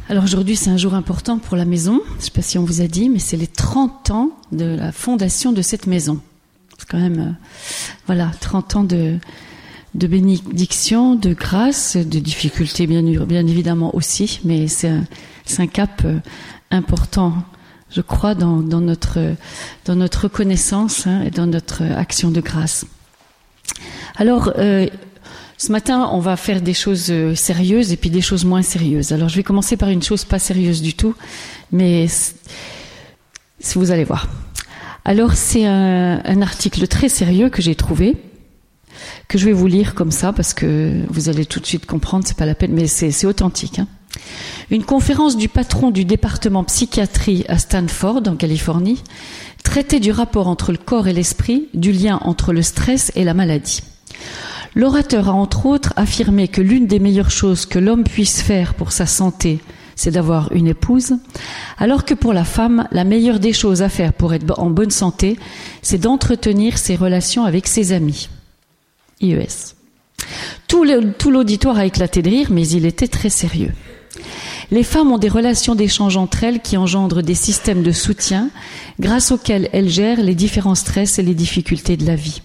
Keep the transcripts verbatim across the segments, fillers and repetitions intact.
Alors aujourd'hui, c'est un jour important pour la maison. Je ne sais pas si on vous a dit, mais c'est les trente ans de la fondation de cette maison. C'est quand même, euh, voilà, trente ans de, de bénédiction, de grâce, de difficultés bien, bien évidemment aussi, mais c'est un, c'est un cap euh, important, je crois, dans, dans, notre, dans notre reconnaissance hein, et dans notre action de grâce. Alors, euh, ce matin, on va faire des choses sérieuses et puis des choses moins sérieuses. Alors, je vais commencer par une chose pas sérieuse du tout, mais vous allez voir. Alors, c'est un, un article très sérieux que j'ai trouvé, que je vais vous lire comme ça, parce que vous allez tout de suite comprendre, c'est pas la peine, mais c'est, c'est authentique. Hein. Une conférence du patron du département psychiatrie à Stanford, en Californie, traitait du rapport entre le corps et l'esprit, du lien entre le stress et la maladie. L'orateur a entre autres affirmé que l'une des meilleures choses que l'homme puisse faire pour sa santé, c'est d'avoir une épouse, alors que pour la femme, la meilleure des choses à faire pour être en bonne santé, c'est d'entretenir ses relations avec ses amis. I E S. Tout, le, tout l'auditoire a éclaté de rire, mais il était très sérieux. Les femmes ont des relations d'échange entre elles qui engendrent des systèmes de soutien grâce auxquels elles gèrent les différents stress et les difficultés de la vie.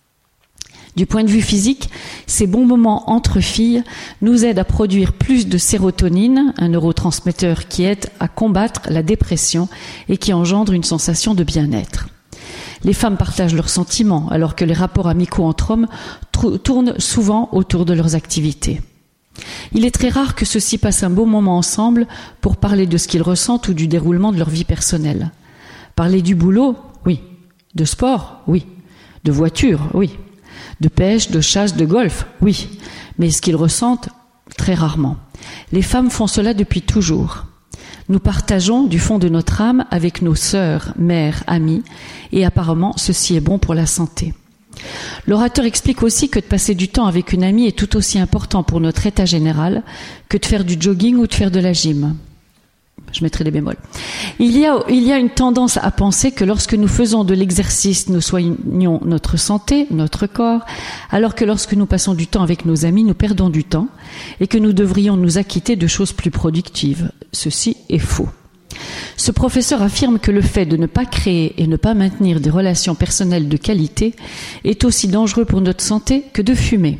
Du point de vue physique, ces bons moments entre filles nous aident à produire plus de sérotonine, un neurotransmetteur qui aide à combattre la dépression et qui engendre une sensation de bien-être. Les femmes partagent leurs sentiments, alors que les rapports amicaux entre hommes tr- tournent souvent autour de leurs activités. Il est très rare que ceux-ci passent un beau moment ensemble pour parler de ce qu'ils ressentent ou du déroulement de leur vie personnelle. Parler du boulot, oui. De sport, oui. De voiture, oui. De pêche, de chasse, de golf, oui. Mais ce qu'ils ressentent, très rarement. Les femmes font cela depuis toujours. Nous partageons du fond de notre âme avec nos sœurs, mères, amies, et apparemment ceci est bon pour la santé. L'orateur explique aussi que de passer du temps avec une amie est tout aussi important pour notre état général que de faire du jogging ou de faire de la gym. Je mettrai des bémols. Il y a, il y a une tendance à penser que lorsque nous faisons de l'exercice, nous soignons notre santé, notre corps, alors que lorsque nous passons du temps avec nos amis, nous perdons du temps et que nous devrions nous acquitter de choses plus productives. Ceci est faux. Ce professeur affirme que le fait de ne pas créer et ne pas maintenir des relations personnelles de qualité est aussi dangereux pour notre santé que de fumer.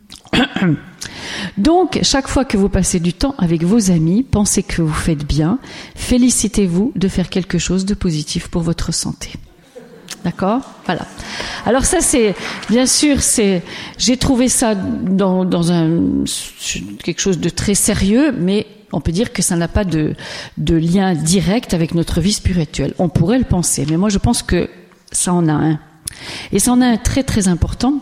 Donc, chaque fois que vous passez du temps avec vos amis, pensez que vous faites bien, félicitez-vous de faire quelque chose de positif pour votre santé. D'accord ? Voilà. Alors ça, c'est, bien sûr, c'est, j'ai trouvé ça dans, dans un, quelque chose de très sérieux, mais on peut dire que ça n'a pas de, de lien direct avec notre vie spirituelle. On pourrait le penser, mais moi je pense que ça en a un. Et ça en a un très très important.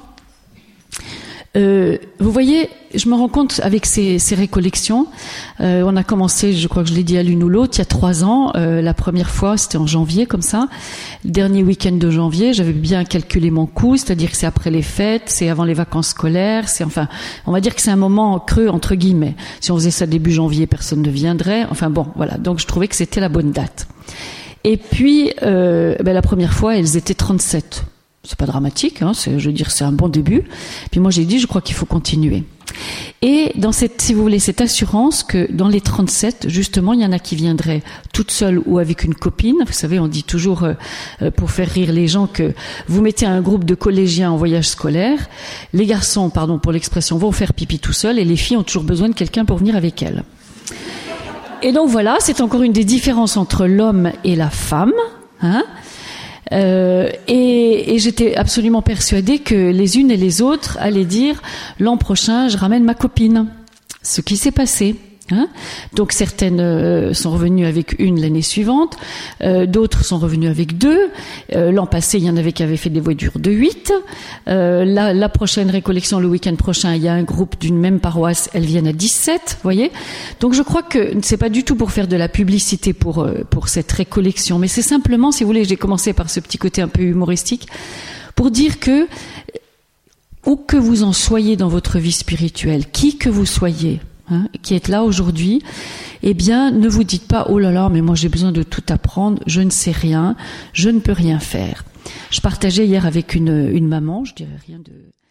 Euh, vous voyez, je me rends compte avec ces, ces récollections, euh, on a commencé, je crois que je l'ai dit à l'une ou l'autre, il y a trois ans. Euh, la première fois, c'était en janvier, comme ça. Le dernier week-end de janvier, j'avais bien calculé mon coût, c'est-à-dire que c'est après les fêtes, c'est avant les vacances scolaires, c'est enfin, on va dire que c'est un moment creux entre guillemets. Si on faisait ça début janvier, personne ne viendrait. Enfin bon, voilà. Donc je trouvais que c'était la bonne date. Et puis, euh, ben, la première fois, elles étaient trente-sept. C'est pas dramatique, hein, c'est, je veux dire, c'est un bon début. Puis moi, j'ai dit, je crois qu'il faut continuer. Et dans cette, si vous voulez, cette assurance que dans les trente-sept, justement, il y en a qui viendraient toutes seules ou avec une copine. Vous savez, on dit toujours, euh, pour faire rire les gens, que vous mettez un groupe de collégiens en voyage scolaire. Les garçons, pardon pour l'expression, vont faire pipi tout seuls et les filles ont toujours besoin de quelqu'un pour venir avec elles. Et donc voilà, c'est encore une des différences entre l'homme et la femme, hein. Euh, et, et j'étais absolument persuadée que les unes et les autres allaient dire l'an prochain je ramène ma copine. Ce qui s'est passé. Hein. Donc certaines euh, sont revenues avec une l'année suivante, euh, d'autres sont revenues avec deux. Euh, l'an passé, il y en avait qui avaient fait des voitures de huit. Euh, la, la prochaine récollection, le week-end prochain, il y a un groupe d'une même paroisse, elles viennent à dix-sept, voyez. Donc je crois que c'est pas du tout pour faire de la publicité pour euh, pour cette récollection, mais c'est simplement, si vous voulez, j'ai commencé par ce petit côté un peu humoristique, pour dire que où que vous en soyez dans votre vie spirituelle, qui que vous soyez, Hein, qui êtes là aujourd'hui, eh bien, ne vous dites pas « Oh là là, mais moi j'ai besoin de tout apprendre, je ne sais rien, je ne peux rien faire ». Je partageais hier avec une, une maman, je dirais rien de...